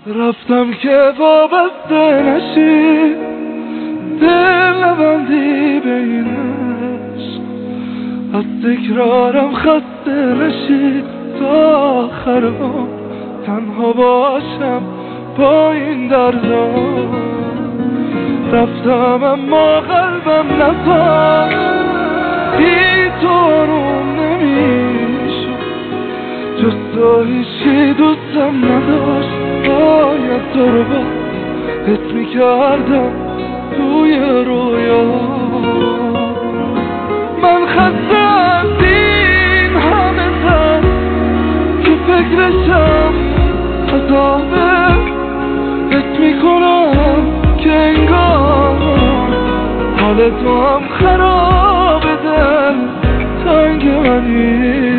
رفتم که وابسته نشی، دل نبندی بینش، از تکرارم خسته نشی، تا آخر عمر تنها باشم با این دردا. رفتم اما قلبم نذاشت، بی تو آروم نمیشد، جز تو هیچی دوستم نداشت. باید تو رو با حس میکردم توی رویا. من خسته از این همه تن که فکرشم عذابه، حس میکنم که انگار حال تو هم خرابه، دل تنگ منی.